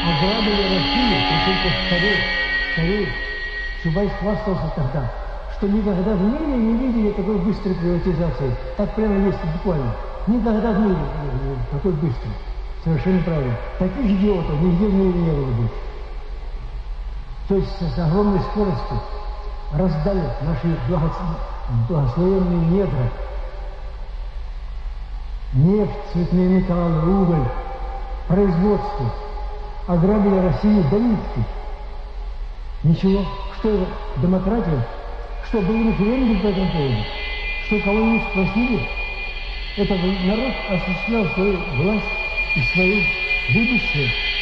ограбили Россию, причем старей. Чубайс хвастался тогда, что никогда в мире не видели такой быстрой приватизации. Так прямо есть буквально. Никогда в мире такой быстрой. Совершенно правильно. Таких идиотов нигде в мире не было бы. То есть с огромной скоростью раздали наши благословенные недра. Нефть, цветные металлы, уголь, производство. Ограбили Россию до нитки. Ничего. Что это? Демократия? Что, был референдум по этому поводу? Что, кого-нибудь спросили? Это народ осуществлял свою власть и свое будущее.